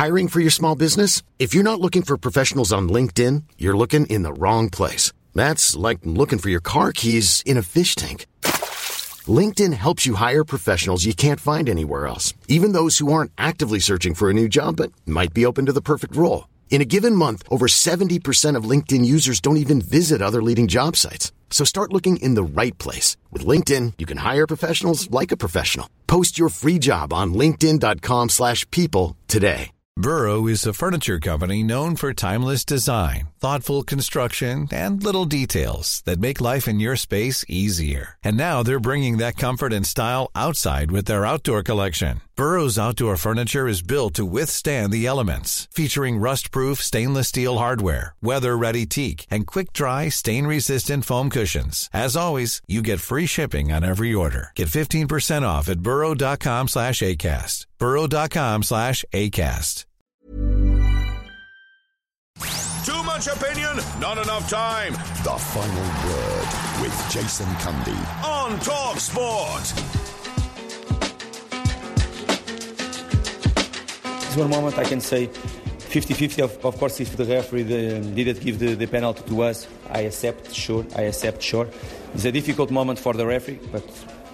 Hiring for your small business? If you're not looking for professionals on LinkedIn, you're looking in the wrong place. That's like looking for your car keys in a fish tank. LinkedIn helps you hire professionals you can't find anywhere else, even those who aren't actively searching for a new job but might be open to the perfect role. In a given month, over 70% of LinkedIn users don't even visit other leading job sites. So start looking in the right place. With LinkedIn, you can hire professionals like a professional. Post your free job on linkedin.com/people today. Burrow is a furniture company known for timeless design, thoughtful construction, and little details that make life in your space easier. And now they're bringing that comfort and style outside with their outdoor collection. Burrow's outdoor furniture is built to withstand the elements, featuring rust-proof stainless steel hardware, weather-ready teak, and quick-dry, stain-resistant foam cushions. As always, you get free shipping on every order. Get 15% off at burrow.com/ACAST. burrow.com/ACAST. Too much opinion, not enough time. The Final Word with Jason Cundy on Talk Sport. This one moment I can say 50-50. Of course, if the referee didn't give the penalty to us, I accept, sure. It's a difficult moment for the referee, but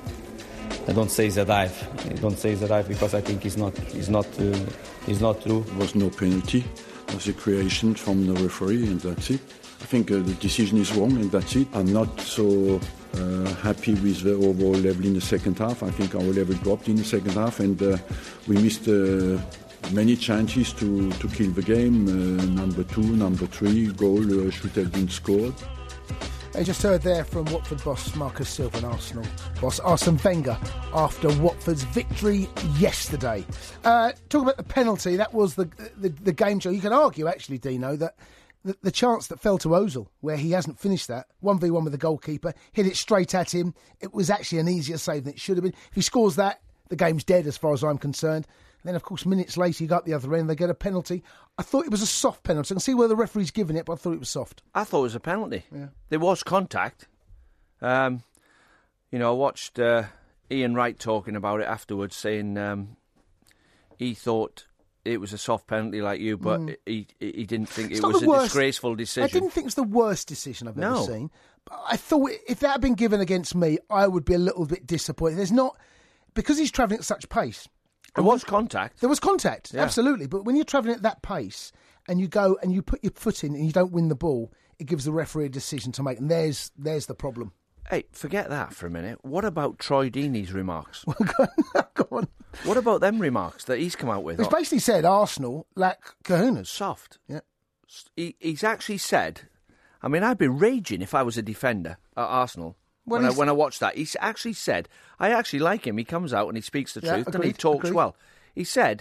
I don't say it's a dive. I don't say it's a dive because I think it's not true. There was no penalty. It was a creation from the referee, and that's it. I think the decision is wrong, and that's it. I'm not so happy with the overall level in the second half. I think our level dropped in the second half, and we missed many chances to kill the game. Number 2, number 3 goal should have been scored. I just heard there from Watford boss Marcus Silva and Arsenal boss Arsene Wenger after Watford's victory yesterday. Talking about the penalty, that was the game show. You can argue, actually, Dino, that the chance that fell to Ozil, where he hasn't finished that, 1v1 with the goalkeeper, hit it straight at him. It was actually an easier save than it should have been. If he scores that, the game's dead as far as I'm concerned. And then, of course, minutes later, you go up the other end, they get a penalty. I thought it was a soft penalty. I can see where the referee's given it, but I thought it was soft. I thought it was a penalty. Yeah. There was contact. I watched Ian Wright talking about it afterwards, saying he thought it was a soft penalty like you, but he didn't think it was a disgraceful decision. I didn't think it was the worst decision I've ever seen. But I thought if that had been given against me, I would be a little bit disappointed. There's not... Because he's travelling at such pace... There was contact. There was contact, yeah. Absolutely. But when you're travelling at that pace and you go and you put your foot in and you don't win the ball, it gives the referee a decision to make. And there's the problem. Hey, forget that for a minute. What about Troy Deeney's remarks? Go on. What about them remarks that he's come out with? He's basically said Arsenal lack kahunas. Soft. Yeah. He's actually said... I mean, I'd be raging if I was a defender at Arsenal. When I watched that, he actually said, I actually like him. He comes out and he speaks the truth and he talks well. He said,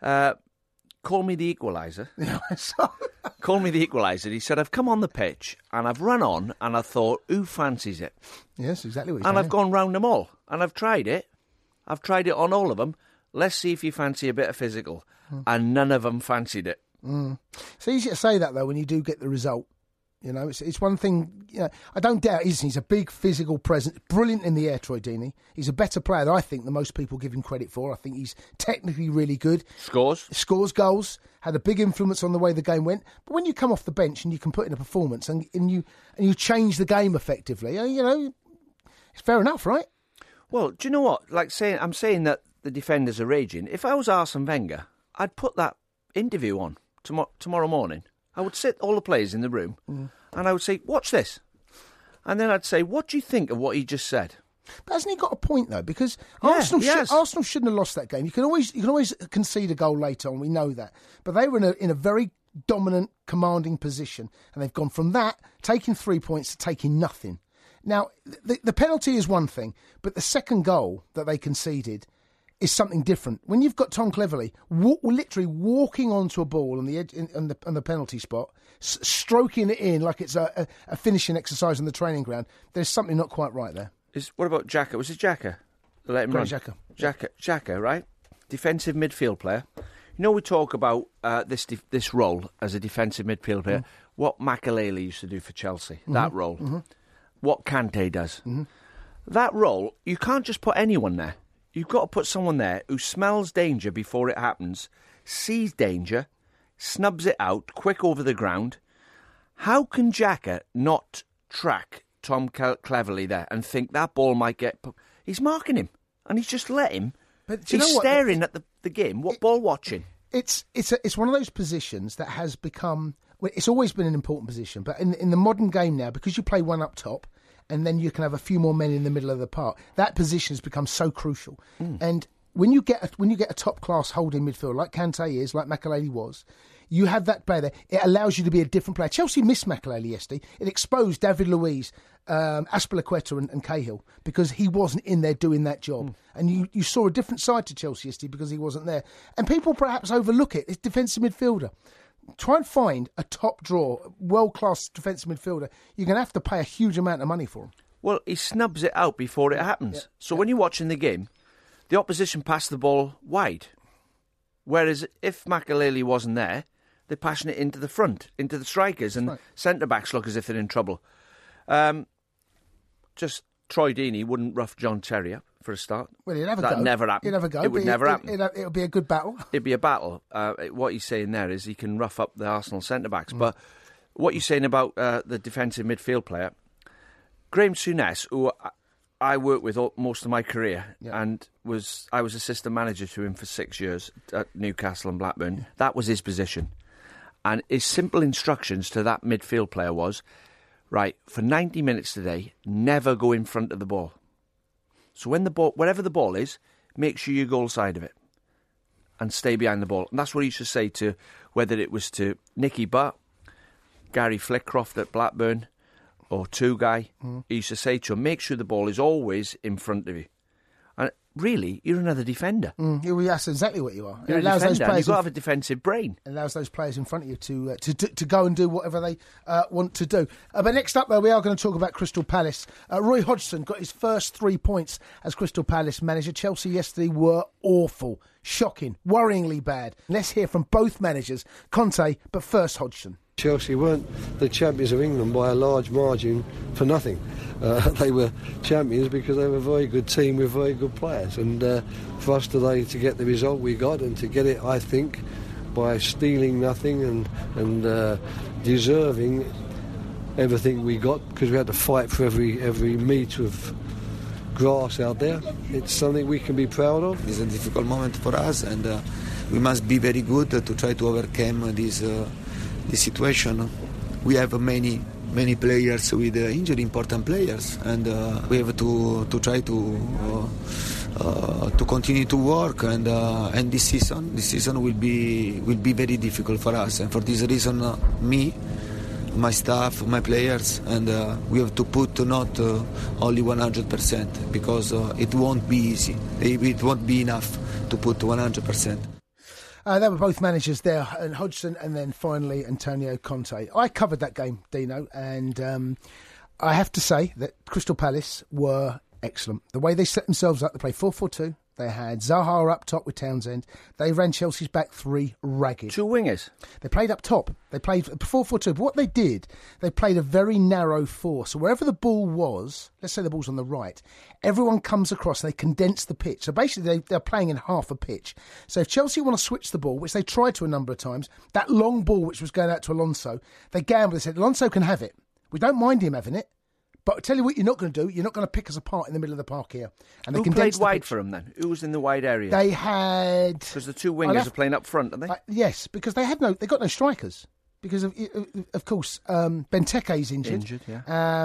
call me the equaliser. Call me the equaliser. He said, I've come on the pitch and I've run on and I thought, who fancies it? Yes, exactly what he's saying. And saying. I've gone round them all and I've tried it. I've tried it on all of them. Let's see if you fancy a bit of physical. And none of them fancied it. It's easy to say that, though, when you do get the result. You know, it's one thing. You know, I don't doubt he's a big physical presence, brilliant in the air. Troy Deeney. He's a better player than I think than most people give him credit for. I think he's technically really good. Scores goals, had a big influence on the way the game went. But when you come off the bench and you can put in a performance and you change the game effectively, you know, it's fair enough, right? Well, do you know what? I'm saying that the defenders are raging. If I was Arsene Wenger, I'd put that interview on tomorrow morning. I would sit all the players in the room and I would say, watch this. And then I'd say, what do you think of what he just said? But hasn't he got a point, though? Because Arsenal shouldn't have lost that game. You can always concede a goal later on, we know that. But they were in a very dominant, commanding position. And they've gone from that, taking 3 points, to taking nothing. Now, the penalty is one thing, but the second goal that they conceded is something different. When you've got Tom Cleverley literally walking onto a ball on the edge on the penalty spot, stroking it in like it's a finishing exercise on the training ground, there's something not quite right there. What about Xhaka? Was it Xhaka? Let him run. Xhaka, right? Defensive midfield player. You know, we talk about this role as a defensive midfield player. What Makelele used to do for Chelsea, that role. What Kante does. That role, you can't just put anyone there. You've got to put someone there who smells danger before it happens, sees danger, snubs it out, quick over the ground. How can Xhaka not track Tom cleverly there and think that ball might get... He's marking him, and he's just let him. But he's staring at the game, ball watching. It's one of those positions that has become... Well, it's always been an important position, but in the modern game now, because you play one up top, and then you can have a few more men in the middle of the park, that position has become so crucial. And when you get a top-class holding midfielder like Kante is, like Makelele was, you have that player there. It allows you to be a different player. Chelsea missed Makelele yesterday. It exposed David Luiz, Azpilicueta and Cahill because he wasn't in there doing that job. And you saw a different side to Chelsea yesterday because he wasn't there. And people perhaps overlook it. It's defensive midfielder. Try and find a top draw, world-class defensive midfielder. You're going to have to pay a huge amount of money for him. Well, he snubs it out before it happens. Yeah. So when you're watching the game, the opposition pass the ball wide. Whereas if Makelele wasn't there, they're passing it into the front, into the strikers, and centre-backs look as if they're in trouble. Just Troy Deeney wouldn't rough John Terry up for a start. Well, he'd never go. That'd never happen. He'd never go. It would never happen. It'll be a good battle. It'd be a battle. What he's saying there is he can rough up the Arsenal centre-backs. But what you're saying about the defensive midfield player, Graham Souness, who I worked with most of my career, and I was assistant manager to him for 6 years at Newcastle and Blackburn. That was his position. And his simple instructions to that midfield player was, right, for 90 minutes today, never go in front of the ball. So wherever the ball is, make sure you go side of it and stay behind the ball. And that's what he should say to, whether it was to Nicky Butt, Gary Flitcroft at Blackburn, or Two-Guy. He used to say to him, make sure the ball is always in front of you. And really, you're another defender. That's exactly what you are. You're a defender, you've got to have a defensive brain. It allows those players in front of you to go and do whatever they want to do. But next up, we are going to talk about Crystal Palace. Roy Hodgson got his first 3 points as Crystal Palace manager. Chelsea yesterday were awful, shocking, worryingly bad. Let's hear from both managers, Conte, but first Hodgson. Chelsea weren't the champions of England by a large margin for nothing. They were champions because they were a very good team with very good players. And for us today to get the result we got, and to get it, I think, by stealing nothing and deserving everything we got, because we had to fight for every metre of grass out there, it's something we can be proud of. It's a difficult moment for us, and we must be very good to try to overcome this situation. We have many players with injury, important players, and we have to try to continue to work, and this season will be very difficult for us, and for this reason me, my staff, my players, and we have to put not only 100%, because it won't be easy. It won't be enough to put 100%. They were both managers there, and Hodgson, and then finally Antonio Conte. I covered that game, Dino, and I have to say that Crystal Palace were excellent. The way they set themselves up, they played 4-4-2. They had Zaha up top with Townsend. They ran Chelsea's back three ragged. Two wingers. They played up top. They played 4-4-2. But what they did, they played a very narrow 4. So wherever the ball was, let's say the ball's on the right, everyone comes across and they condense the pitch. So basically they're playing in half a pitch. So if Chelsea want to switch the ball, which they tried to a number of times, that long ball which was going out to Alonso, they gambled. They said, Alonso can have it. We don't mind him having it. But I'll tell you what you're not going to do. You're not going to pick us apart in the middle of the park here. And who played wide for them then? Who was in the wide area? They had... Because the two wingers are playing up front, aren't they? Yes, because they got no strikers. Because, of course, Benteke's injured. Injured, yeah.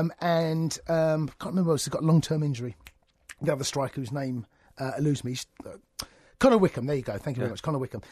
And can't remember who else has got a long-term injury. The other striker whose name eludes me. Connor Wickham, there you go. Thank you very much, Connor Wickham.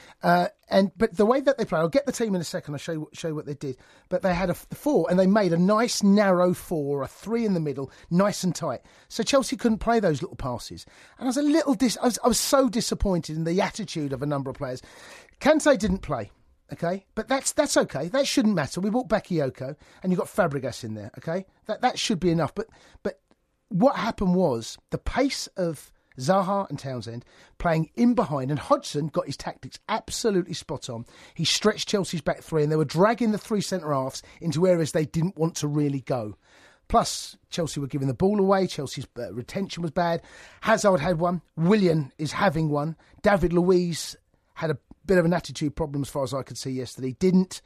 But the way that they play, I'll get the team in a second. I'll show you what they did. But they had a 4, and they made a nice narrow 4, a 3 in the middle, nice and tight. So Chelsea couldn't play those little passes, and I was a little I was so disappointed in the attitude of a number of players. Kante didn't play, okay, but that's okay. That shouldn't matter. We brought Bakayoko, and you got Fabregas in there, okay. That should be enough. But what happened was the pace of Zaha and Townsend playing in behind, and Hodgson got his tactics absolutely spot on. He stretched Chelsea's back 3, and they were dragging the 3 centre-halves into areas they didn't want to really go. Plus, Chelsea were giving the ball away. Chelsea's retention was bad. Hazard had one. Willian is having one. David Luiz had bit of an attitude problem as far as I could see yesterday. Didn't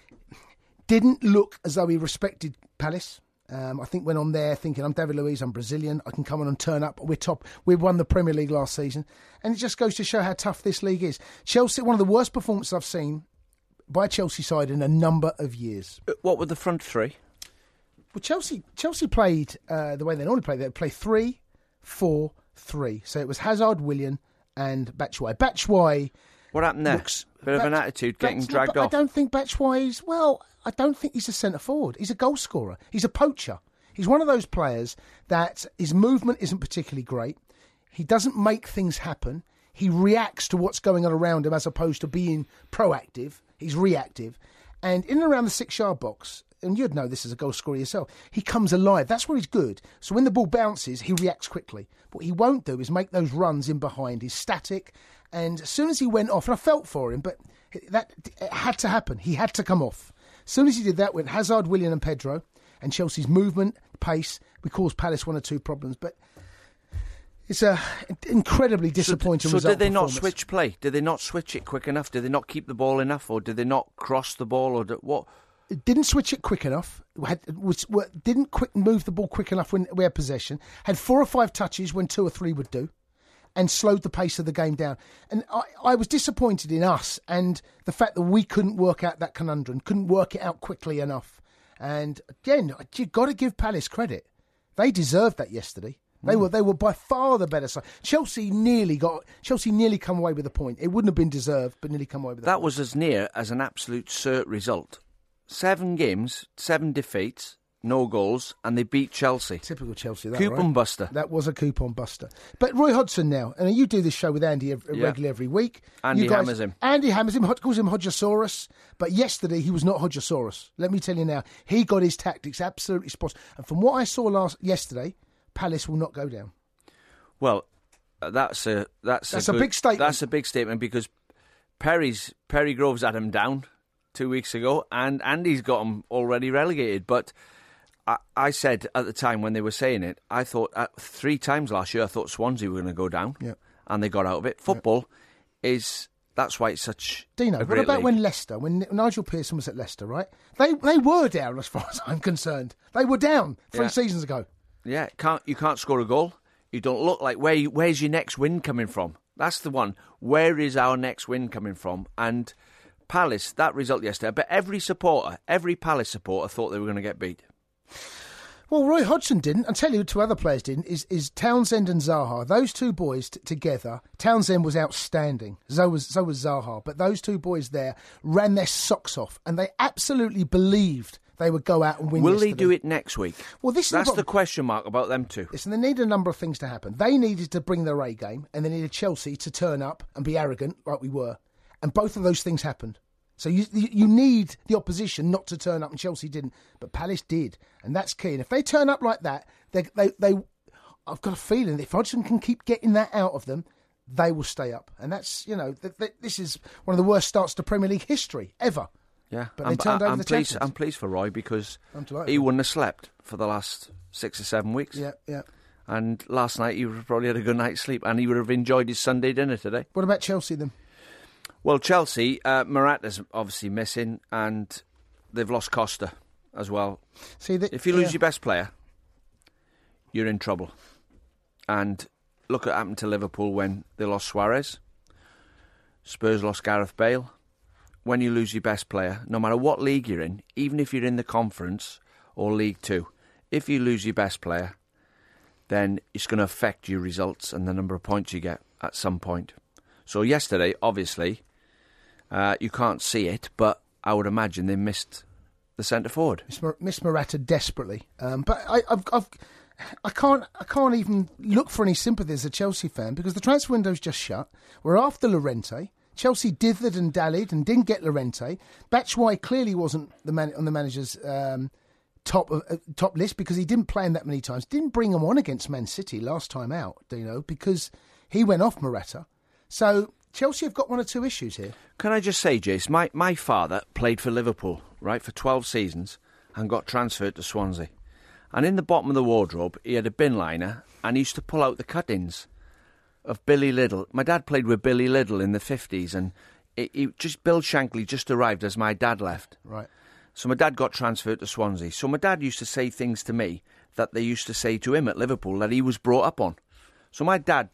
look as though he respected Palace. I think went on there thinking, I'm David Luiz, I'm Brazilian, I can come on and turn up, we're top. We won the Premier League last season. And it just goes to show how tough this league is. Chelsea, one of the worst performances I've seen by a Chelsea side in a number of years. What were the front three? Well, Chelsea played the way they normally play. They play 3-4-3. So it was Hazard, Willian and Batshuayi. Batshuayi... What happened there? Bit of an attitude getting dragged off. I don't think Batshuayi's... Well, I don't think he's a centre-forward. He's a goal scorer. He's a poacher. He's one of those players that his movement isn't particularly great. He doesn't make things happen. He reacts to what's going on around him as opposed to being proactive. He's reactive. And in and around the 6-yard box, and you'd know this as a goal scorer yourself, he comes alive. That's where he's good. So when the ball bounces, he reacts quickly. What he won't do is make those runs in behind. He's static. And as soon as he went off, and I felt for him, but it had to happen. He had to come off. As soon as he did that, went Hazard, Willian and Pedro, and Chelsea's movement, pace, we caused Palace 1 or 2 problems. But it's a incredibly disappointing result. So did they not switch play? Did they not switch it quick enough? Did they not keep the ball enough? Or did they not cross the ball? Or what? It didn't switch it quick enough. Didn't move the ball quick enough when we had possession. Had 4 or 5 touches when 2 or 3 would do. And slowed the pace of the game down. And I was disappointed in us and the fact that we couldn't work out that conundrum, couldn't work it out quickly enough. And again, you've got to give Palace credit. They deserved that yesterday. They were by far the better side. Chelsea nearly come away with a point. It wouldn't have been deserved, but nearly come away with a point. That was as near as an absolute cert result. 7 games, 7 defeats. No goals, and they beat Chelsea. Typical Chelsea, that coupon right? buster. That was a coupon buster. But Roy Hodgson now, and you do this show with Andy regularly every week. Andy hammers him. Andy hammers him, calls him Hodgesaurus. But yesterday he was not Hodgesaurus. Let me tell you now, he got his tactics absolutely spot on. And from what I saw yesterday, Palace will not go down. Well, that's a big statement. That's a big statement because Perry Groves had him down 2 weeks ago, and Andy's got him already relegated, but. I said at the time when they were saying it, I thought 3 times last year I thought Swansea were going to go down, and they got out of it. Football that's why it's such. Dino, a great what about league. when Leicester, when Nigel Pearson was at Leicester, right? They were down as far as I'm concerned. They were down 3 seasons ago. Yeah, you can't score a goal. You don't look like where's your next win coming from? That's the one. Where is our next win coming from? And Palace, that result yesterday. But every Palace supporter thought they were going to get beat. Well, Roy Hodgson didn't. I'll tell you 2 other players didn't, is Townsend and Zaha. Those 2 boys together, Townsend was outstanding, so was Zaha, but those 2 boys there ran their socks off and they absolutely believed they would go out and win Will they do it next week? Well, that's the question mark about them too. Listen, they need a number of things to happen. They needed to bring their A game and they needed Chelsea to turn up and be arrogant like we were. And both of those things happened. So you need the opposition not to turn up, and Chelsea didn't, but Palace did, and that's key. And if they turn up like that, they I've got a feeling that if Hodgson can keep getting that out of them, they will stay up. And that's this is one of the worst starts to Premier League history ever. Yeah, but they turned over the champions. I'm pleased for Roy because he wouldn't have slept for the last 6 or 7 weeks. Yeah. And last night he probably had a good night's sleep, and he would have enjoyed his Sunday dinner today. What about Chelsea then? Well, Chelsea, Morata's obviously missing, and they've lost Costa as well. If you lose your best player, you're in trouble. And look what happened to Liverpool when they lost Suarez. Spurs lost Gareth Bale. When you lose your best player, no matter what league you're in, even if you're in the Conference or League 2, if you lose your best player, then it's going to affect your results and the number of points you get at some point. So yesterday, obviously, you can't see it, but I would imagine they missed the centre forward. Missed Morata desperately, but I can't even look for any sympathy as a Chelsea fan because the transfer window's just shut. We're after Llorente. Chelsea dithered and dallied and didn't get Llorente. Batshuayi clearly wasn't on the manager's top list because he didn't play him that many times. Didn't bring him on against Man City last time out, because he went off Morata. So Chelsea have got 1 or 2 issues here. Can I just say, Jace, my father played for Liverpool, right, for 12 seasons and got transferred to Swansea. And in the bottom of the wardrobe, he had a bin liner and he used to pull out the cuttings of Billy Liddell. My dad played with Billy Liddell in the 50s and Bill Shankly just arrived as my dad left. Right. So my dad got transferred to Swansea. So my dad used to say things to me that they used to say to him at Liverpool that he was brought up on. So my dad,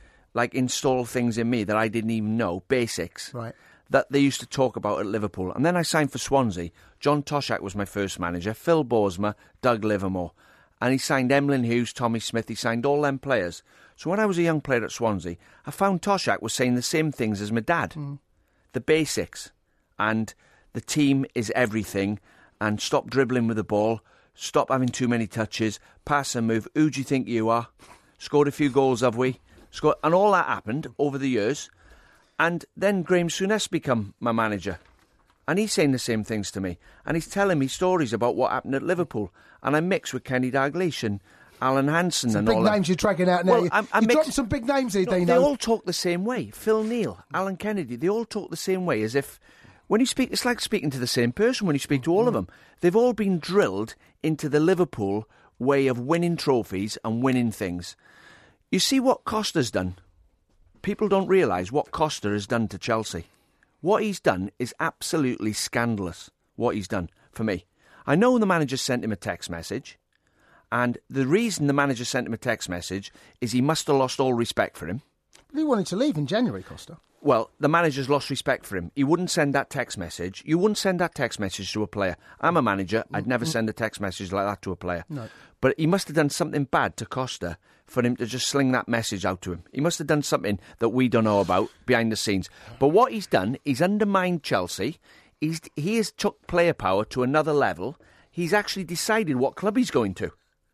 installed things in me that I didn't even know, basics, right, that they used to talk about at Liverpool. And then I signed for Swansea. John Toshak was my first manager, Phil Borsma, Doug Livermore. And he signed Emlyn Hughes, Tommy Smith, he signed all them players. So when I was a young player at Swansea, I found Toshak was saying the same things as my dad. The basics. And the team is everything. And stop dribbling with the ball. Stop having too many touches. Pass and move. Who do you think you are? Scored a few goals, have we? And all that happened over the years. And then Graham Souness become my manager. And he's saying the same things to me. And he's telling me stories about what happened at Liverpool. And I mix with Kenny Dalglish and Alan Hansen and all that. Big names you're dragging out now. Well, you're dropping some big names here, Dino. They all talk the same way. Phil Neal, Alan Kennedy, they all talk the same way, as if when you speak, it's like speaking to the same person when you speak to all of them. They've all been drilled into the Liverpool way of winning trophies and winning things. You see what Costa's done? People don't realise what Costa has done to Chelsea. What he's done is absolutely scandalous, what he's done for me. I know the manager sent him a text message, and the reason the manager sent him a text message is he must have lost all respect for him. He wanted to leave in January, Costa. Well, the manager's lost respect for him. He wouldn't send that text message. You wouldn't send that text message to a player. I'm a manager. I'd never send a text message like that to a player. No. But he must have done something bad to Costa for him to just sling that message out to him. He must have done something that we don't know about behind the scenes. But what he's done, he's undermined Chelsea. He has took player power to another level. He's actually decided what club he's going to.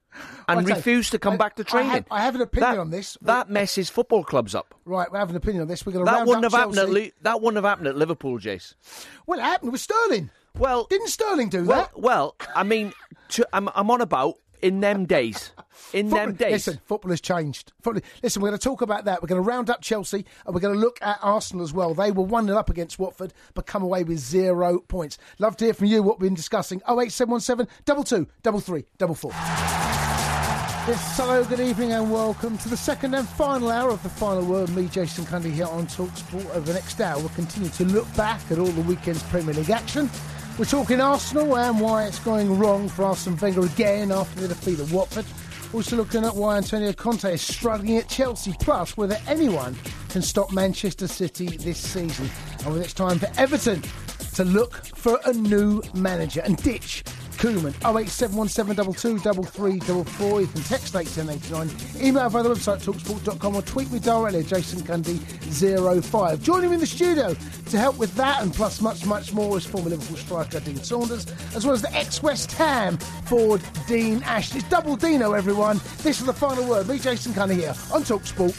And refused to come back to training. I have an opinion on this. That messes football clubs up. Right, we have an opinion on this. We're going to round up Chelsea. That wouldn't have happened at Liverpool, Jace. Well, it happened with Sterling. Well, didn't Sterling do that? Well, I mean, I'm on about in them days. Listen, football has changed. Listen, we're going to talk about that. We're going to round up Chelsea and we're going to look at Arsenal as well. They were 1-0 up against Watford but come away with 0 points. Love to hear from you what we've been discussing. 08717 22 33 44. Yes, hello, good evening and welcome to the second and final hour of The Final Word. Me, Jason Cundy, here on TalkSport. Over the next hour, we'll continue to look back at all the weekend's Premier League action. We're talking Arsenal and why it's going wrong for Arsene Wenger again after the defeat at Watford. Also looking at why Antonio Conte is struggling at Chelsea, plus whether anyone can stop Manchester City this season. And whether it's time for Everton to look for a new manager and ditch Koeman. 08717223344. You can text 81089. Email via the website talksport.com or tweet me directly at Jason Cundy 05. Joining me in the studio to help with that and plus much, much more is former Liverpool striker Dean Saunders, as well as the ex-West Ham forward Dean Ashton. It's double Dino, everyone. This is The Final Word. Me, Jason Cundy, here on TalkSport.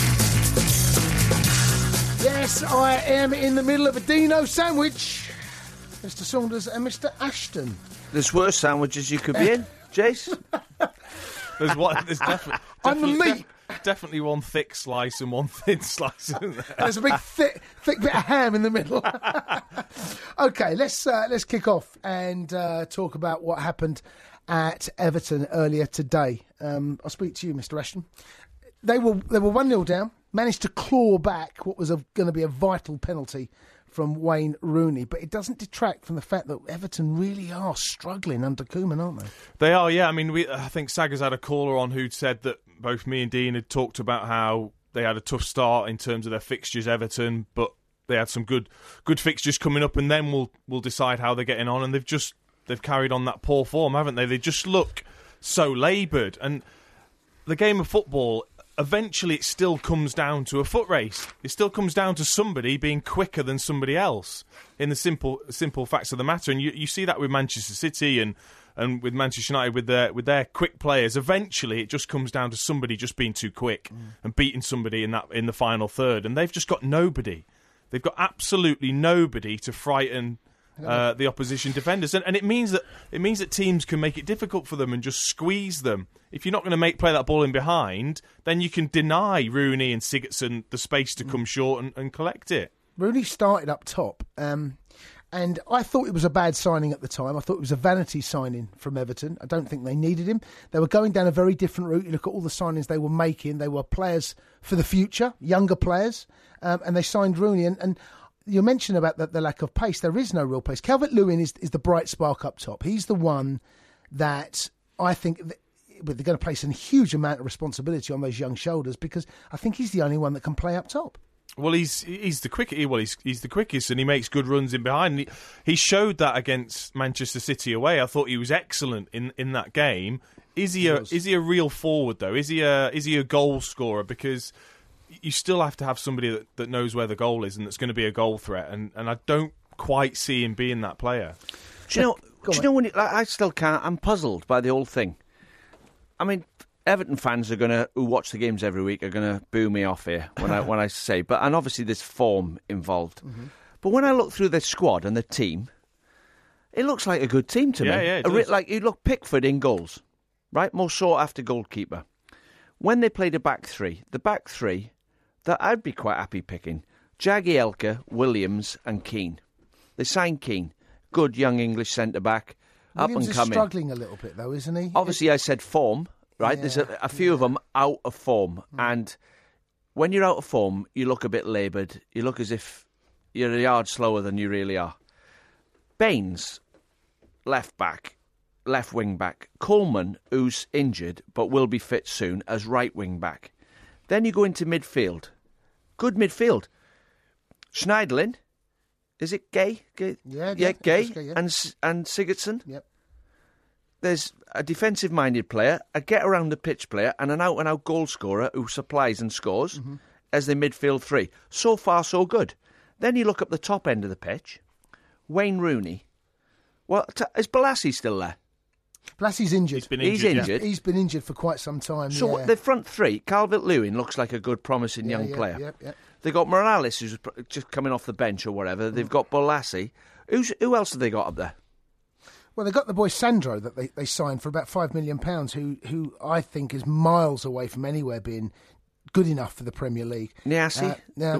Yes, I am in the middle of a Dino sandwich. Mr. Saunders and Mr. Ashton. There's worse sandwiches you could be in, Jace. There's definitely one thick slice and one thin slice, isn't there? There's a big thick bit of ham in the middle. Okay, let's kick off and talk about what happened at Everton earlier today. I'll speak to you, Mr. Ashton. They were 1-0 down, managed to claw back what was going to be a vital penalty from Wayne Rooney, but it doesn't detract from the fact that Everton really are struggling under Koeman, aren't they? They are, yeah. I mean, I think Saggers had a caller on who'd said that both me and Dean had talked about how they had a tough start in terms of their fixtures, Everton, but they had some good fixtures coming up, and then we'll decide how they're getting on. And they've carried on that poor form, haven't they? They just look so laboured, and the game of football, eventually it still comes down to a foot race. It still comes down to somebody being quicker than somebody else in the simple facts of the matter. And you see that with Manchester City and with Manchester United with their quick players. Eventually it just comes down to somebody just being too quick and beating somebody in the final third. And they've just got nobody. They've got absolutely nobody to frighten the opposition defenders, and it means that teams can make it difficult for them and just squeeze them. If you're not going to play that ball in behind, then you can deny Rooney and Sigurdsson the space to come short and collect it. Rooney started up top, and I thought it was a bad signing at the time. I thought it was a vanity signing from Everton. I don't think they needed him. They were going down a very different route. You look at all the signings they were making. They were players for the future, younger players, and they signed Rooney. And you mentioned about the lack of pace. There is no real pace. Calvert-Lewin is the bright spark up top. He's the one that I think they're going to place a huge amount of responsibility on those young shoulders, because I think he's the only one that can play up top. Well, he's the quickest. Well, he's the quickest, and he makes good runs in behind. He showed that against Manchester City away. I thought he was excellent in that game. Is he a real forward though? Is he a goal scorer? Because you still have to have somebody that knows where the goal is and that's going to be a goal threat. And I don't quite see him being that player. Do you know when I still can't? I'm puzzled by the whole thing. I mean, Everton fans who watch the games every week are going to boo me off here when I say, and obviously there's form involved. Mm-hmm. But when I look through the squad and the team, it looks like a good team to me. Yeah, like you look Pickford in goals, right? Most sought after goalkeeper. When they played the back three that I'd be quite happy picking: Jagielka, Williams, and Keane. They signed Keane, good young English centre back, up and coming. Williams is struggling a little bit though, isn't he? Obviously, I said form. Right, yeah, there's a few of them out of form, and when you're out of form, you look a bit laboured. You look as if you're a yard slower than you really are. Baines, left wing back. Coleman, who's injured but will be fit soon, as right wing back. Then you go into midfield. Good midfield. Schneiderlin, is it Gay? Gay. And Sigurdsson. Yep. There's a defensive-minded player, a get-around-the-pitch player, and an out-and-out goal scorer who supplies and scores as the midfield three. So far, so good. Then you look up the top end of the pitch. Wayne Rooney. Well, is Bolasie still there? Bolasie's injured. He's injured. He's been injured for quite some time. So the front three, Calvert-Lewin looks like a good, promising young player. Yeah. They've got Morales, who's just coming off the bench or whatever. They've got Bolasie. Who else have they got up there? Well, they got the boy Sandro that they signed for about £5 million, who I think is miles away from anywhere being good enough for the Premier League. Niasse?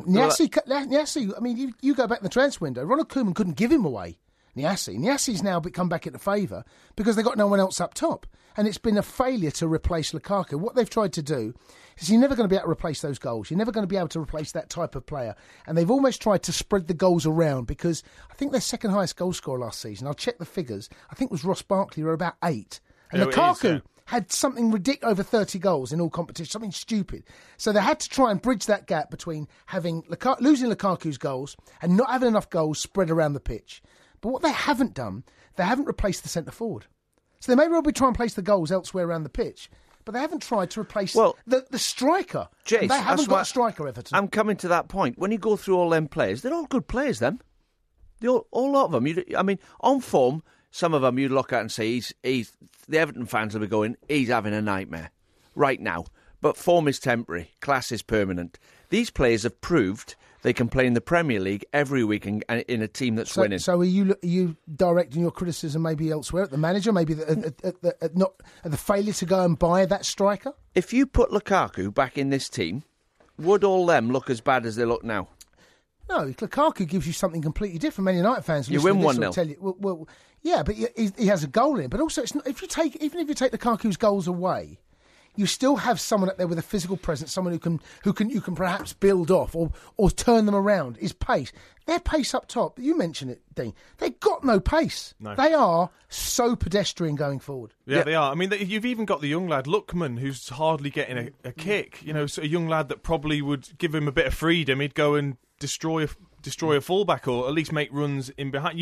Niasse, I mean, you go back in the transfer window, Ronald Koeman couldn't give him away. Niasse's now come back into favour because they've got no one else up top. And it's been a failure to replace Lukaku. What they've tried to do is you're never going to be able to replace those goals. You're never going to be able to replace that type of player. And they've almost tried to spread the goals around, because I think their second highest goal scorer last season, I'll check the figures, I think it was Ross Barkley, were about 8. And Lukaku had something ridiculous, over 30 goals in all competitions, something stupid. So they had to try and bridge that gap between losing Lukaku's goals and not having enough goals spread around the pitch. But what they haven't done, they haven't replaced the centre forward. So they may well be trying to place the goals elsewhere around the pitch, but they haven't tried to replace the striker. Jace, they haven't got a striker, Everton. I'm coming to that point. When you go through all them players, they're all good players, them. All lot of them. I mean, on form, some of them you'd look at and say, he's the Everton fans will be going, he's having a nightmare right now. But form is temporary, class is permanent. These players have proved they can play in the Premier League every week in a team that's winning. So are you directing your criticism maybe elsewhere at the manager, maybe at the failure to go and buy that striker? If you put Lukaku back in this team, would all them look as bad as they look now? No, Lukaku gives you something completely different. Man United fans, you win 1-0. Well, yeah, but he has a goal in. But also, it's not, even if you take Lukaku's goals away, you still have someone up there with a physical presence, someone who can perhaps build off or turn them around. Is pace. Their pace up top, you mentioned it, Dean, they've got no pace. No. They are so pedestrian going forward. Yeah, they are. I mean, you've even got the young lad, Lookman, who's hardly getting a kick. You know, so a young lad that probably would give him a bit of freedom. He'd go and destroy a fullback, or at least make runs in behind.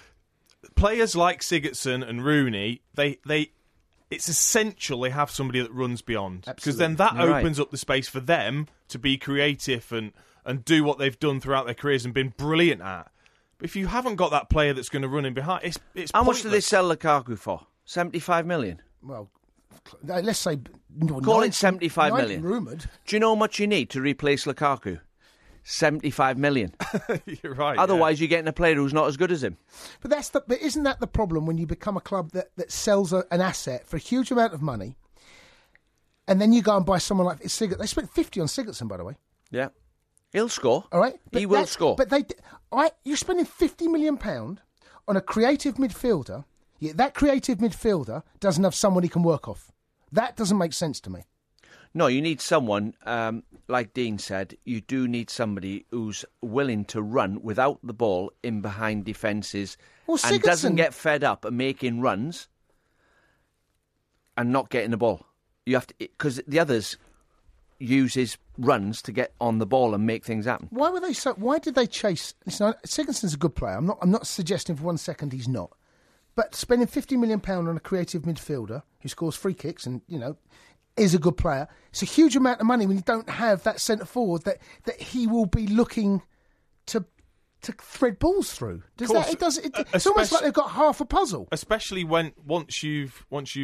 Players like Sigurdsson and Rooney, it's essential they have somebody that runs beyond. Absolutely. Because then that opens up the space for them to be creative and do what they've done throughout their careers and been brilliant at. But if you haven't got that player that's going to run in behind, it's How pointless. much do they sell Lukaku for? 75 million? Well, let's say... Call it 75 million. Rumoured. Do you know how much you need to replace Lukaku? 75 million. You're right. Otherwise, you're getting a player who's not as good as him. But isn't that the problem when you become a club that sells an asset for a huge amount of money, and then you go and buy someone like Sigurdsson? They spent 50 on Sigurdsson, by the way. Yeah, he'll score. All right, he will score. But you're spending £50 million on a creative midfielder. Yet that creative midfielder doesn't have someone he can work off. That doesn't make sense to me. No, you need someone, like Dean said, you do need somebody who's willing to run without the ball in behind defences and doesn't get fed up and making runs and not getting the ball. You have to, because the others use his runs to get on the ball and make things happen. Why did they chase? Listen, Sigurdsson's a good player. I'm not suggesting for 1 second he's not. But spending £50 million on a creative midfielder who scores free kicks and, is a good player, it's a huge amount of money when you don't have that centre forward that he will be looking to thread balls through. It's almost like they've got half a puzzle. Especially once you've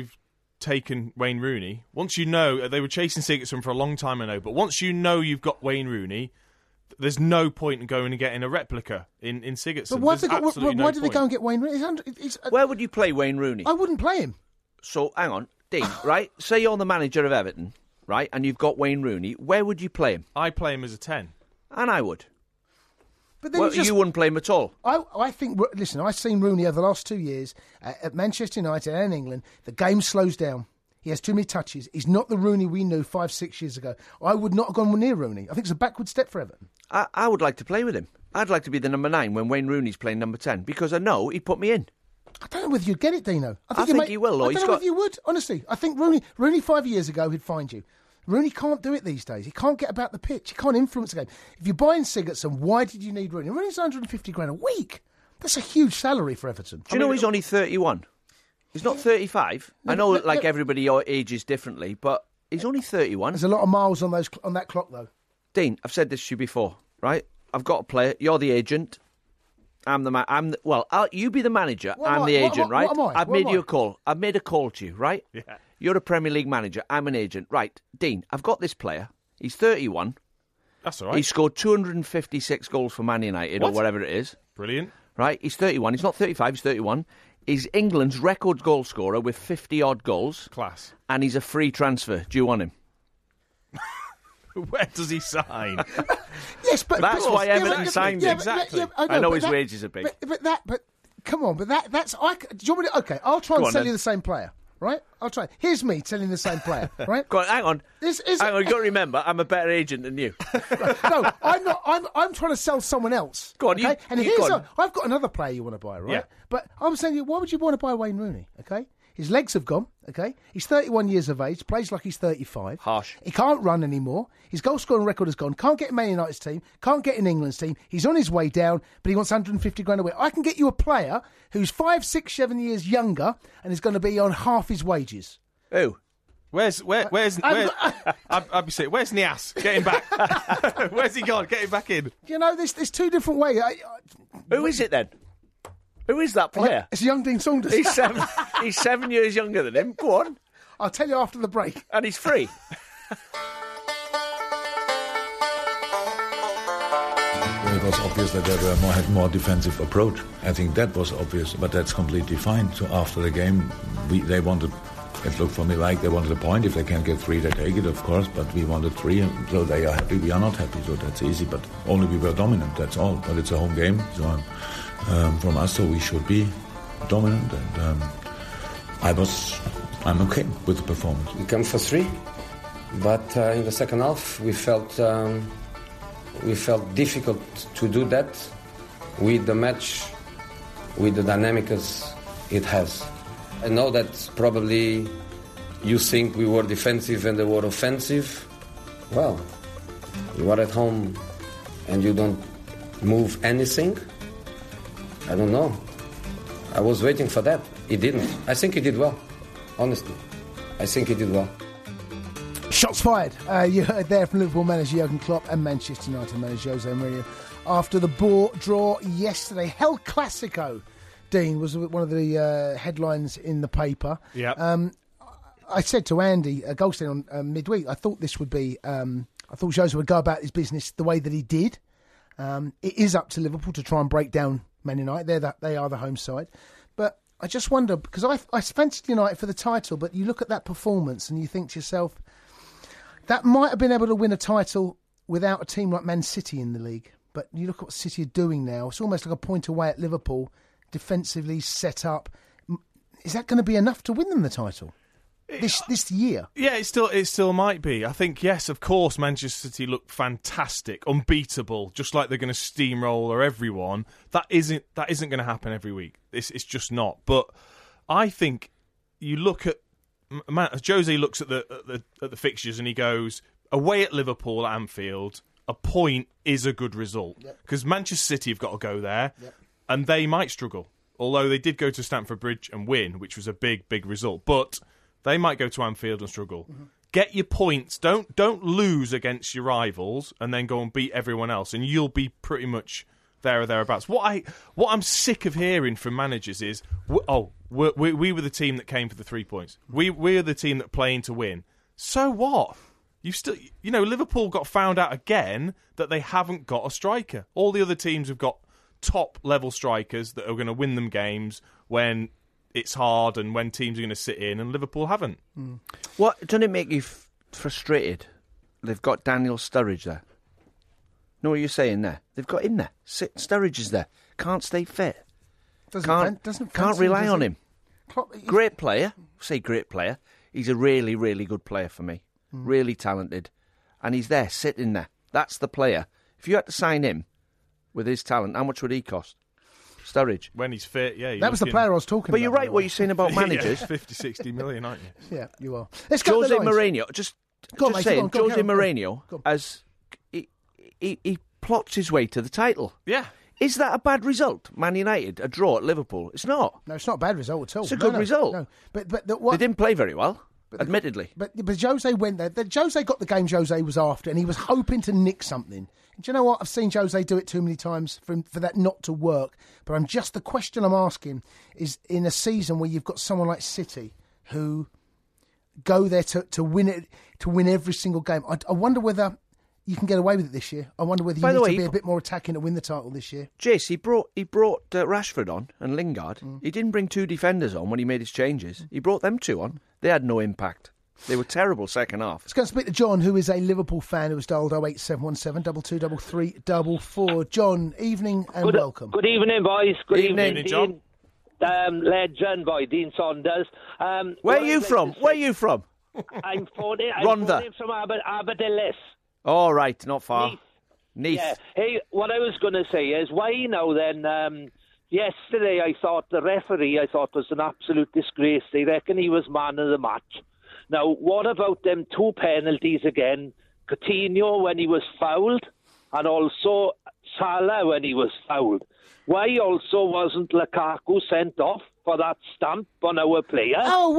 taken Wayne Rooney, once you know they were chasing Sigurdsson for a long time, I know, but once you know you've got Wayne Rooney, there's no point in going and getting a replica in Sigurdsson. But why did they go and get Wayne Rooney? Where would you play Wayne Rooney? I wouldn't play him. So, hang on, Dean, right? Say you're the manager of Everton, right, and you've got Wayne Rooney. Where would you play him? I'd play him as a 10. And I would. But then you wouldn't play him at all. I think, listen, I've seen Rooney over the last 2 years at Manchester United and England. The game slows down. He has too many touches. He's not the Rooney we knew 5-6 years ago. I would not have gone near Rooney. I think it's a backward step for Everton. I would like to play with him. I'd like to be the number 9 when Wayne Rooney's playing number 10 because I know he'd put me in. I don't know whether you'd get it, Dino. I think he will, though. I don't know if you would, honestly. I think Rooney 5 years ago, he'd find you. Rooney can't do it these days. He can't get about the pitch. He can't influence the game. If you're buying Sigurdsson, why did you need Rooney? Rooney's 150 grand a week. That's a huge salary for Everton. Do you know he's only 31? He's not 35. I know, everybody ages differently, but he's only 31. There's a lot of miles on that clock, though. Dean, I've said this to you before, right? I've got a player. You're the agent. I'm the man. You be the manager. I'm the agent, right? What am I? I've made you a call. I've made a call to you, right? Yeah. You're a Premier League manager. I'm an agent, right? Dean, I've got this player. He's 31. That's all right. He scored 256 goals for Man United or whatever it is. Brilliant. Right? He's 31. He's not 35. He's 31. He's England's record goal scorer with 50-odd goals. Class. And he's a free transfer. Do you want him? Where does he sign? Yes, but that's why Everton signed him. Exactly. I know his wages are big. But come on, that's. Do you want me to? Okay, I'll try and sell you the same player. Right? I'll try. Here's me telling the same player. Right? Go on, hang on. Hang on. You've got to remember, I'm a better agent than you. No, I'm not. I'm trying to sell someone else. Go on. Okay? I've got another player you want to buy, right? Yeah. But I'm saying, why would you want to buy Wayne Rooney? Okay. His legs have gone, okay? He's 31 years of age, plays like he's 35. Harsh. He can't run anymore. His goal-scoring record has gone. Can't get in Man United's team. Can't get in England's team. He's on his way down, but he wants 150 grand a week. I can get you a player who's 5, 6, 7 years younger and is going to be on half his wages. Who? Where's I'd be saying, where's Nias? Get him back. Where's he gone? Get him back in. You know, there's two different ways. Who is it then? Who is that player? It's young Dean Saunders. He's 7 years younger than him. Go on. I'll tell you after the break. And he's free. It was obvious that they had more defensive approach. I think that was obvious, but that's completely fine. So after the game, they wanted. It looked for me like they wanted a point. If they can't get 3, they take it, of course. But we wanted 3, and so they are happy. We are not happy, so that's easy. But only we were dominant. That's all. But it's a home game, so from us, so we should be dominant. And I'm okay with the performance. We come for 3, but in the second half we felt difficult to do that with the match, with the dynamics it has. I know that probably you think we were defensive and they were offensive. Well, you are at home and you don't move anything. I don't know. I was waiting for that. He didn't. I think he did well. Honestly, I think he did well. Shots fired. You heard there from Liverpool manager Jurgen Klopp and Manchester United manager Jose Mourinho after the draw yesterday. El Clasico, Dean, was one of the headlines in the paper. Yeah. I said to Andy Goldstein on midweek, I thought this would be. I thought Jose would go about his business the way that he did. It is up to Liverpool to try and break down Man United. They are the home side, but I just wonder, because I fancied United for the title, but you look at that performance and you think to yourself, that might have been able to win a title without a team like Man City in the league. But you look at what City are doing now. It's almost like a point away at Liverpool, defensively set up. Is that going to be enough to win them the title? this year. Yeah, it still might be. I think, yes, of course, Manchester City look fantastic, unbeatable, just like they're going to steamroller everyone. That isn't going to happen every week. It's just not. But I think you look at Jose looks at the fixtures and he goes, away at Liverpool at Anfield, a point is a good result because Manchester City have got to go there, and they might struggle. Although they did go to Stamford Bridge and win, which was a big result, but they might go to Anfield and struggle. Mm-hmm. Get your points. Don't lose against your rivals and then go and beat everyone else, and you'll be pretty much there or thereabouts. What I'm sick of hearing from managers is, we were the team that came for the 3 points. We're the team that playing to win. So what? Liverpool got found out again that they haven't got a striker. All the other teams have got top-level strikers that are going to win them games when it's hard and when teams are going to sit in, and Liverpool haven't. Mm. What doesn't it make you frustrated? They've got Daniel Sturridge there. Know what you're saying there? They've got him there. Sturridge is there. Can't stay fit. Can't rely on him. Great player. Say great player. He's a really, really good player for me. Really talented. And he's there, sitting there. That's the player. If you had to sign him with his talent, how much would he cost? Sturridge. When he's fit, yeah. That was the player I was talking about. But you're right what you're saying about managers. 50, 60 million, aren't you? Yeah, you are. Let's go Jose Mourinho, Jose Mourinho, as he plots his way to the title. Yeah. Is that a bad result? Man United, a draw at Liverpool. It's not. No, it's not a bad result at all. It's a good result. No. But they didn't play very well. Admittedly. But Jose went there. Jose got the game Jose was after, and he was hoping to nick something. And do you know what? I've seen Jose do it too many times for that not to work. But the question I'm asking is, in a season where you've got someone like City who go there to win it, to win every single game, I wonder whether you can get away with it this year. I wonder whether you need to be a bit more attacking to win the title this year. Jace, he brought Rashford on and Lingard. He didn't bring two defenders on when he made his changes. He brought them two on. They had no impact. They were terrible second half. Let's go and speak to John, who is a Liverpool fan who was dialed 08717 22 334. John, evening and welcome. Good evening, boys. Good evening, John. Legend boy, Dean Saunders. Where are you from? Where are you from? I'm phoning from Aberdeen. All right, not far. Nice. Yeah. Hey, what I was going to say is, why now then? Yesterday I thought the referee was an absolute disgrace. They reckon he was man of the match. Now, what about them two penalties again? Coutinho when he was fouled, and also Salah when he was fouled. Why also wasn't Lukaku sent off for that stamp on our player?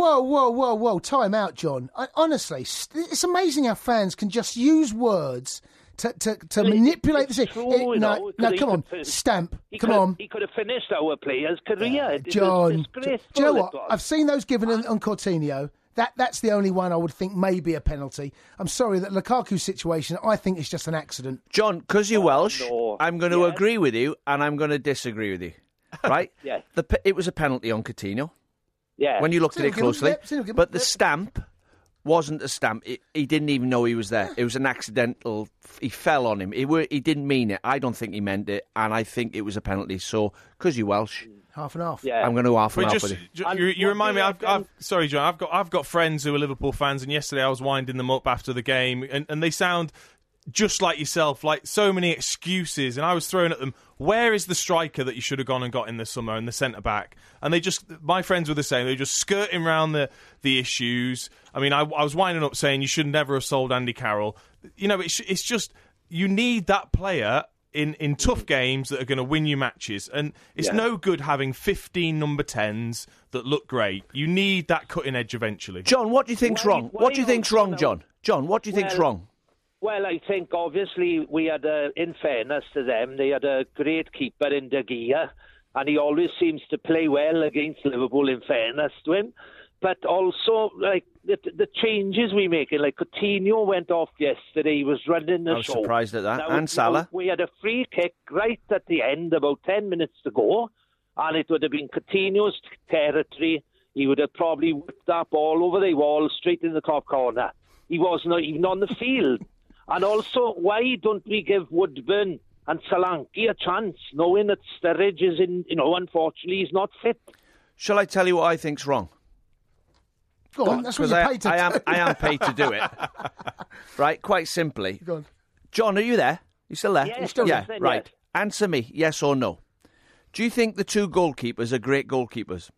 Oh, whoa. Time out, John. Honestly, it's amazing how fans can just use words to manipulate the situation. No, come on, stamp. Come on. He could have finished our player's career. John, do you know what? I've seen those given on Coutinho. That's the only one I would think may be a penalty. I'm sorry, that Lukaku situation, I think is just an accident. John, because you're Welsh, I'm going to agree with you and I'm going to disagree with you. Right? Yeah. It was a penalty on Coutinho. Yeah. When you looked at it closely. But the stamp wasn't a stamp. He didn't even know he was there. It was an accidental. He fell on him. He didn't mean it. I don't think he meant it. And I think it was a penalty. So, because you're Welsh... Half and half. Yeah. I'm going to half and half with you. You remind me. Sorry, John. I've got friends who are Liverpool fans, and yesterday I was winding them up after the game, and they sound just like yourself, like so many excuses. And I was throwing at them, where is the striker that you should have gone and got in the summer, and the centre back? And my friends were the same. They were just skirting around the issues. I mean, I was winding up saying you should never have sold Andy Carroll. You know, it's just you need that player in tough games that are going to win you matches. And it's no good having 15 number 10s that look great. You need that cutting edge eventually. John, what do you think's wrong? What do you think's wrong, John? John, what do you think's wrong? Well, I think obviously we had, in fairness to them, they had a great keeper in De Gea, and he always seems to play well against Liverpool, in fairness to him. But also, like, the changes we make, like Coutinho went off yesterday, he was running the show. I was surprised at that. And Salah. We had a free kick right at the end, about 10 minutes to go, and it would have been Coutinho's territory. He would have probably whipped that ball over the wall, straight in the top corner. He wasn't even on the field. And also, why don't we give Woodburn and Solanke a chance, knowing that Sturridge is unfortunately, he's not fit? Shall I tell you what I think's wrong? Go on, that's what you're paid to do. I am paid to do it. Right, quite simply. Go on. John, are you there? You still there? Yes, still yeah, right. Yes. Answer me, yes or no. Do you think the two goalkeepers are great goalkeepers?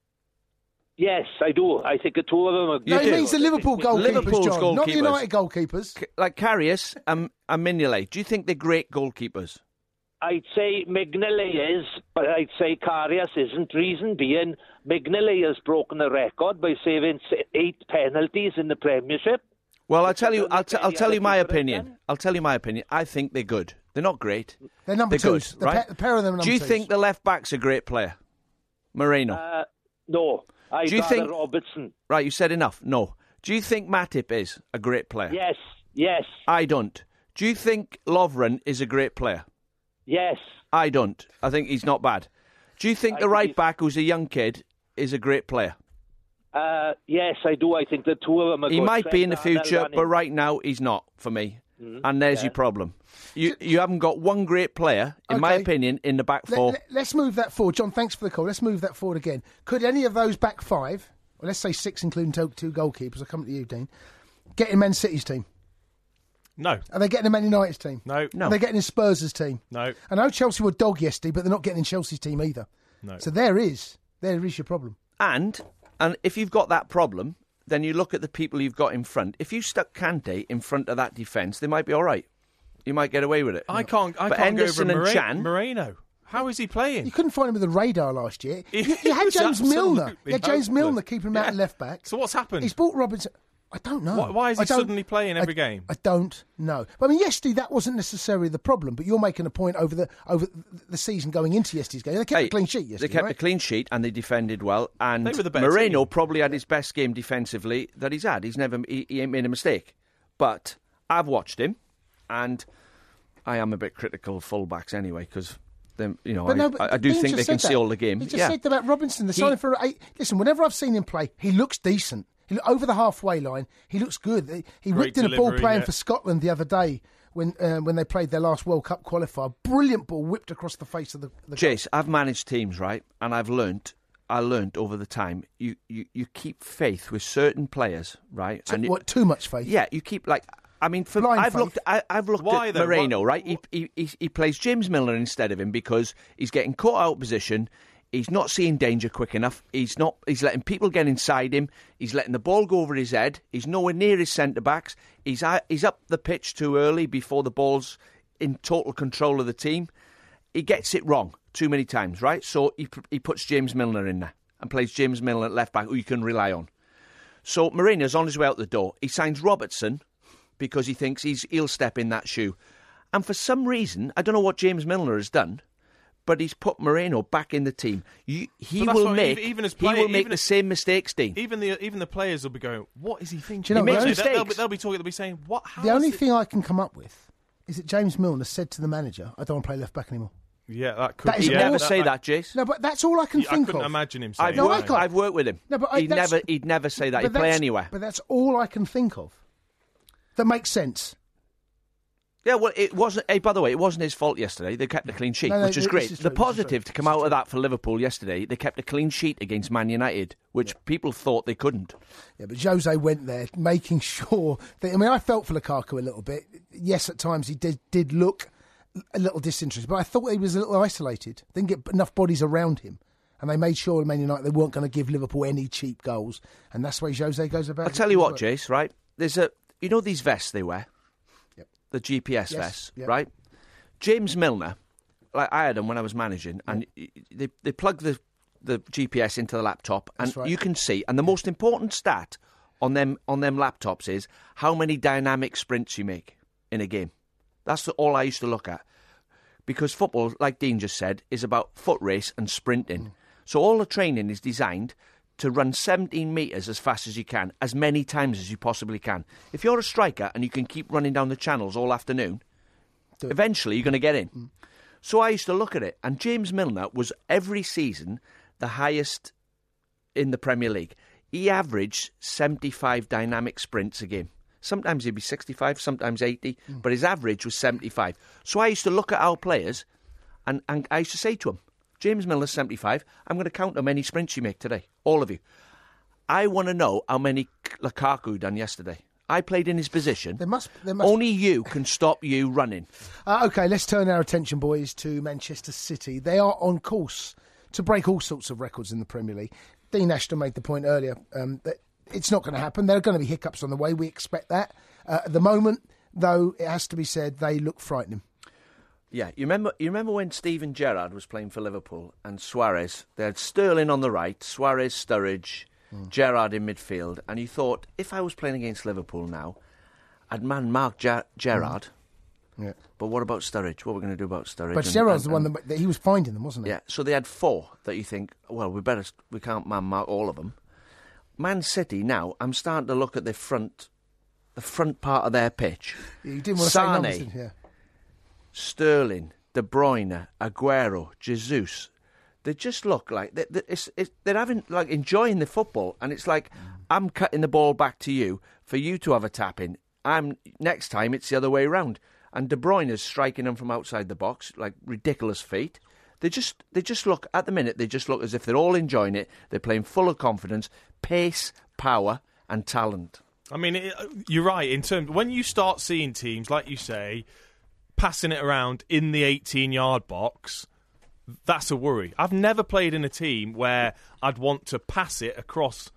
Yes, I do. I think the two of them are... No, he means the Liverpool goalkeepers, John, not the United goalkeepers. Like Karius and Mignolet. Do you think they're great goalkeepers? I'd say Mignolet is, but I'd say Karius isn't. Reason being, Mignolet has broken the record by saving 8 penalties in the Premiership. Well, I'll tell you my opinion. I'll tell you my opinion. I think they're good. They're not great. They're number twos. Good, right? The pair of them are number twos. Do you think the left-back's a great player? Moreno? No. Do you think Robertson? Right, you said enough. No. Do you think Matip is a great player? Yes. I don't. Do you think Lovren is a great player? Yes. I don't. I think he's not bad. Do you think the right back, who's a young kid, is a great player? Yes, I do. I think the two of them are good. He might be in the future, but right now he's not for me. Mm-hmm. And there's your problem. You haven't got one great player, in my opinion, in the back four. Let's move that forward. John, thanks for the call. Let's move that forward again. Could any of those back five, or let's say 6 including 2 goalkeepers, I'll come to you, Dean, get in Man City's team? No. Are they getting in Man United's team? No. Are they getting in Spurs' team? No. I know Chelsea were dog yesterday, but they're not getting in Chelsea's team either. No. So there is your problem. And if you've got that problem, then you look at the people you've got in front. If you stuck Kante in front of that defence, they might be all right. You might get away with it. I can't go over Moreno. How is he playing? You couldn't find him with a radar last year. You had James Milner. You had James Milner keeping him out at left back. So what's happened? He's bought Robinson. I don't know. Why is he suddenly playing every game? I don't know. But I mean, yesterday that wasn't necessarily the problem. But you're making a point over the season going into yesterday's game. They kept a clean sheet yesterday. They kept a clean sheet and they defended well. And Moreno probably had his best game defensively that he's had. He ain't made a mistake. But I've watched him, and I am a bit critical of fullbacks anyway because. I do think they can see all the game. He just said about Robinson. Listen, whenever I've seen him play, he looks decent. Over the halfway line, he looks good. He whipped in a ball playing for Scotland the other day when they played their last World Cup qualifier. Brilliant ball whipped across the face of the Jace, I've managed teams, right? And I learnt over the time, you keep faith with certain players, right? Too much faith? Yeah, you keep I've looked at Moreno, right? He plays James Milner instead of him because he's getting caught out of position. He's not seeing danger quick enough. He's letting people get inside him. He's letting the ball go over his head. He's nowhere near his centre-backs. He's up the pitch too early before the ball's in total control of the team. He gets it wrong too many times, right? So he puts James Milner in there and plays James Milner at left-back, who you can rely on. So Moreno's on his way out the door. He signs Robertson because he thinks he'll step in that shoe. And for some reason, I don't know what James Milner has done, but he's put Moreno back in the team. He will make the same mistakes, Dean. Even the players will be going, what is he thinking? He makes mistakes. They'll be saying, what? The only thing I can come up with is that James Milner said to the manager, I don't want to play left back anymore. Yeah, that could be. He'd never say that, Jace. No, but that's all I can think of. I couldn't imagine him saying that. I've worked with him. No, but he'd never say that. He'd play anywhere. But that's all I can think of that makes sense. Yeah, well, it wasn't. Hey, by the way, it wasn't his fault yesterday. They kept a clean sheet, which is great. The positive to come out of that for Liverpool yesterday, they kept a clean sheet against Man United, which people thought they couldn't. Yeah, but Jose went there making sure that. I mean, I felt for Lukaku a little bit. Yes, at times he did look a little disinterested, but I thought he was a little isolated. Didn't get enough bodies around him. And they made sure at Man United they weren't going to give Liverpool any cheap goals. And that's the way Jose goes about it. I'll tell you what, Jace, right? There's these vests they wear? The GPS vests, right? James Milner, like I had them when I was managing, and they plug the GPS into the laptop, and you can see. And the most important stat on them laptops is how many dynamic sprints you make in a game. That's all I used to look at, because football, like Dean just said, is about foot race and sprinting. So all the training is designed to run 17 metres as fast as you can, as many times as you possibly can. If you're a striker and you can keep running down the channels all afternoon, eventually you're going to get in. So I used to look at it, and James Milner was every season the highest in the Premier League. He averaged 75 dynamic sprints a game. Sometimes he'd be 65, sometimes 80, but his average was 75. So I used to look at our players, and I used to say to him, James Miller's 75. I'm going to count how many sprints you make today. All of you. I want to know how many Lukaku done yesterday. I played in his position. There must. Only you can stop you running. OK, let's turn our attention, boys, to Manchester City. They are on course to break all sorts of records in the Premier League. Dean Ashton made the point earlier that it's not going to happen. There are going to be hiccups on the way. We expect that. At the moment, though, it has to be said, they look frightening. Yeah, you remember when Steven Gerrard was playing for Liverpool and Suarez? They had Sterling on the right, Suarez, Sturridge, Gerrard in midfield, and you thought, if I was playing against Liverpool now, I'd man mark Gerrard. Yeah. But what about Sturridge? What are we going to do about Sturridge? But Gerrard's the one that he was finding them, wasn't he? Yeah, so they had 4 that you think, well, we can't man mark all of them. Man City now, I'm starting to look at the front part of their pitch. You didn't want to say numbers, did you? Sterling, De Bruyne, Aguero, Jesus. They just look like they're having enjoying the football, and it's like I'm cutting the ball back to you for you to have a tap in. Next time it's the other way around, and De Bruyne is striking them from outside the box like ridiculous feet. They just look at the minute. They just look as if they're all enjoying it. They're playing full of confidence, pace, power, and talent. I mean, you're right in terms when you start seeing teams like you say passing it around in the 18-yard box. That's a worry. I've never played in a team where I'd want to pass it across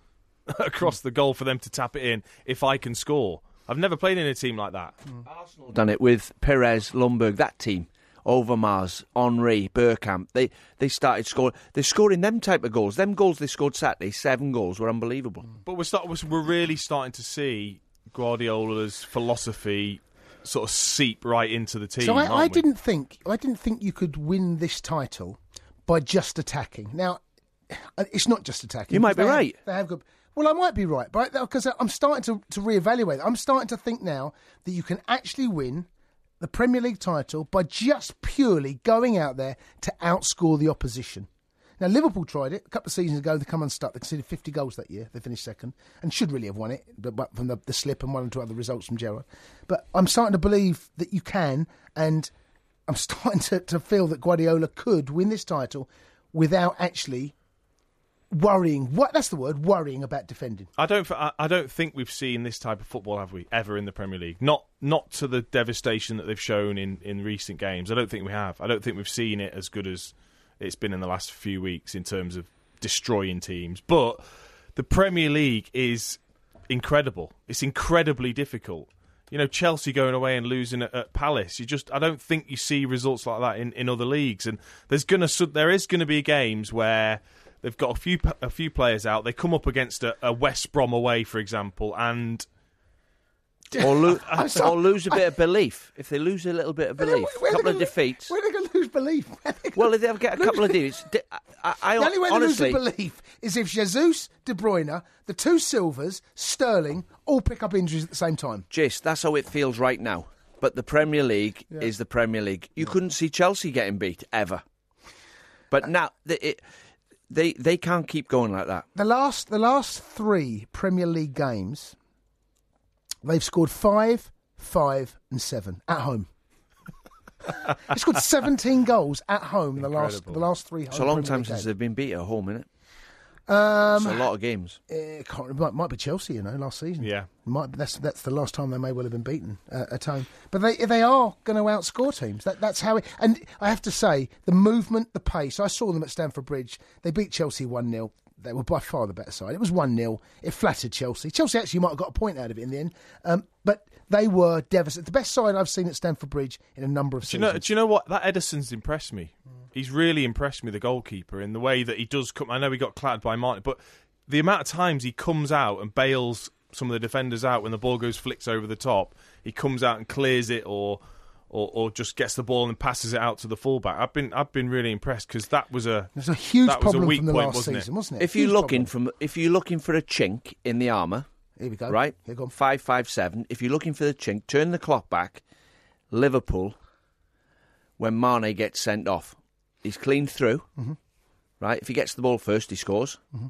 the goal for them to tap it in if I can score. I've never played in a team like that. Arsenal done it with Perez, Lundberg, that team. Overmars, Henry, Bergkamp. They started scoring. They're scoring them type of goals. Them goals they scored Saturday, 7 goals, were unbelievable. But we're really starting to see Guardiola's philosophy sort of seep right into the team. So I didn't think you could win this title by just attacking. Now, it's not just attacking. You might be right. They have good. Well, I might be right, but because I'm starting to reevaluate. I'm starting to think now that you can actually win the Premier League title by just purely going out there to outscore the opposition. Now, Liverpool tried it a couple of seasons ago. They come unstuck. They conceded 50 goals that year. They finished second and should really have won it, but from the slip and 1 or 2 other results from Gerrard. But I'm starting to believe that you can, and I'm starting to feel that Guardiola could win this title without actually worrying. That's the word, worrying about defending. I don't think we've seen this type of football, have we, ever in the Premier League? Not to the devastation that they've shown in recent games. I don't think we have. I don't think we've seen it as good as it's been in the last few weeks in terms of destroying teams. But the Premier League is incredible. It's incredibly difficult. You know, Chelsea going away and losing at Palace. I don't think you see results like that in other leagues. And there is going to be games where they've got a few players out. They come up against a West Brom away, for example, and or lose a bit of belief. If they lose a little bit of belief, a couple of defeats. Where are they going to lose belief? Well, if they get a couple of defeats. The only way honestly, they lose belief is if Jesus, De Bruyne, the 2 Silvers, Sterling, all pick up injuries at the same time. Jace, that's how it feels right now. But the Premier League is the Premier League. You couldn't see Chelsea getting beat, ever. But now, they can't keep going like that. The last 3 Premier League games, they've scored 5, 5 and 7 at home. They scored 17 goals at home in the last 3 home. It's a long time since they've been beat at home, isn't it? It's a lot of games. It might be Chelsea, last season. Yeah, that's the last time they may well have been beaten at home. But they are going to outscore teams. That's how it. And I have to say, the movement, the pace. I saw them at Stamford Bridge. They beat Chelsea 1-0. They were by far the better side. It was 1-0. It flattered Chelsea. Chelsea actually might have got a point out of it in the end. But they were devastated. The best side I've seen at Stamford Bridge in a number of seasons. Do you know what? That Ederson's impressed me. He's really impressed me, the goalkeeper, in the way that he does come. I know he got clattered by Martin, but the amount of times he comes out and bails some of the defenders out when the ball flicks over the top, he comes out and clears it or just gets the ball and passes it out to the fullback. I've been really impressed because that was a huge problem from the last season, wasn't it? If you're looking for a chink in the armour, here we go. Right, here go. 5-5-7. If you're looking for the chink, turn the clock back. Liverpool, when Mane gets sent off, he's cleaned through. Mm-hmm. Right, if he gets the ball first, he scores. Mm-hmm.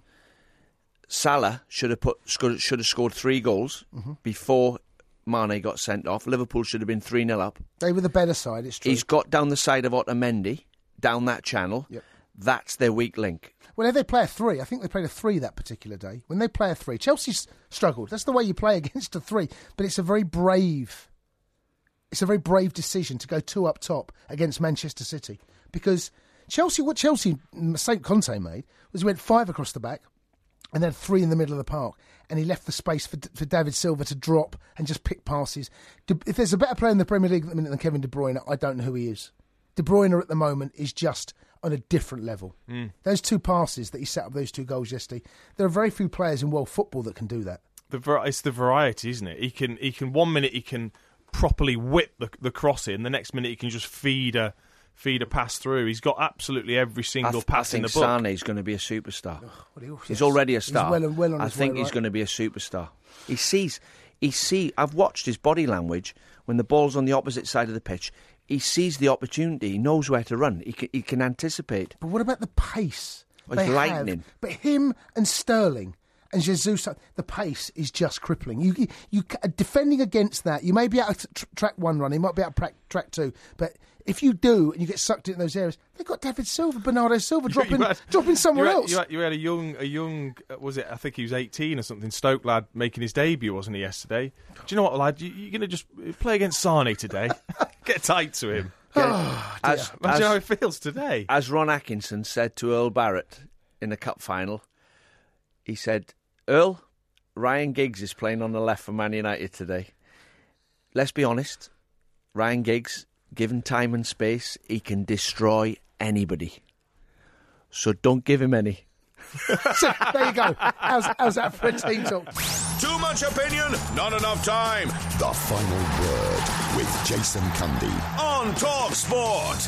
Salah should have scored 3 goals before Mane got sent off. Liverpool should have been 3-0 up. They were the better side, it's true. He's got down the side of Otamendi, down that channel. Yep. That's their weak link. Well, if they play a 3, I think they played a 3 that particular day. When they play a 3, Chelsea's struggled. That's the way you play against a 3. But it's a very brave decision to go 2 up top against Manchester City. Because what Chelsea, St. Conte made, was he went 5 across the back and then 3 in the middle of the park. And he left the space for David Silva to drop and just pick passes. If there's a better player in the Premier League at the minute than Kevin De Bruyne, I don't know who he is. De Bruyne at the moment is just on a different level. Those 2 passes that he set up, those 2 goals yesterday, there are very few players in world football that can do that. It's the variety, isn't it? He can 1 minute he can properly whip the cross in, the next minute he can just feed a pass through. He's got absolutely every single pass in the book. I think Sane's going to be a superstar. He's already a star. He's well on I his think way, he's right? going to be a superstar. I've watched his body language when the ball's on the opposite side of the pitch. He sees the opportunity. He knows where to run. He can anticipate. But what about the pace? It's lightning. But him and Sterling and Jesus, the pace is just crippling. You defending against that, you may be able to track 1 run, you might be able to track 2, but if you do and you get sucked in those areas, they've got David Silva, Bernardo Silva dropping somewhere else. You had a young, was it? I think he was 18 or something. Stoke lad making his debut, wasn't he, yesterday? Do you know what, lad? You're going to just play against Sane today. Get tight to him. Imagine how it feels today. As Ron Atkinson said to Earl Barrett in the cup final, he said, "Earl, Ryan Giggs is playing on the left for Man United today. Let's be honest, Ryan Giggs, given time and space, he can destroy anybody. So don't give him any." So, there you go. How's that for a team talk? Too much opinion, not enough time. The Final Word with Jason Cundy on Talk Sport.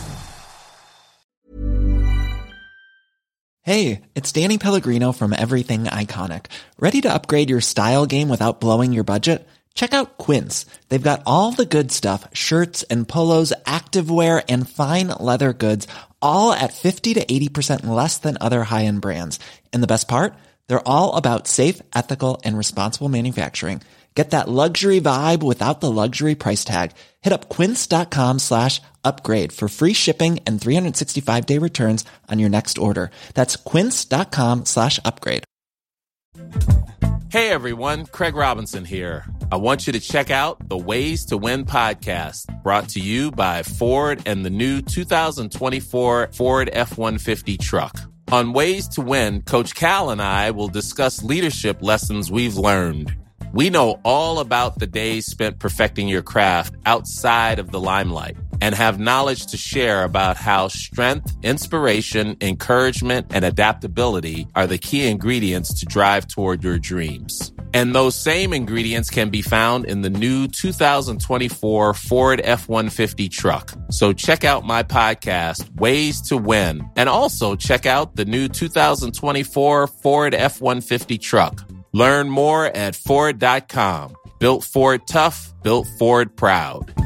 Hey, it's Danny Pellegrino from Everything Iconic. Ready to upgrade your style game without blowing your budget? Check out Quince. They've got all the good stuff, shirts and polos, activewear, and fine leather goods, all at 50 to 80% less than other high-end brands. And the best part? They're all about safe, ethical, and responsible manufacturing. Get that luxury vibe without the luxury price tag. Hit up quince.com/upgrade for free shipping and 365-day returns on your next order. That's quince.com/upgrade. Hey everyone, Craig Robinson here. I want you to check out the Ways to Win podcast, brought to you by Ford and the new 2024 Ford F-150 truck. On Ways to Win, Coach Cal and I will discuss leadership lessons we've learned. We know all about the days spent perfecting your craft outside of the limelight and have knowledge to share about how strength, inspiration, encouragement, and adaptability are the key ingredients to drive toward your dreams. And those same ingredients can be found in the new 2024 Ford F-150 truck. So check out my podcast, Ways to Win, and also check out the new 2024 Ford F-150 truck. Learn more at Ford.com. Built Ford tough, built Ford proud.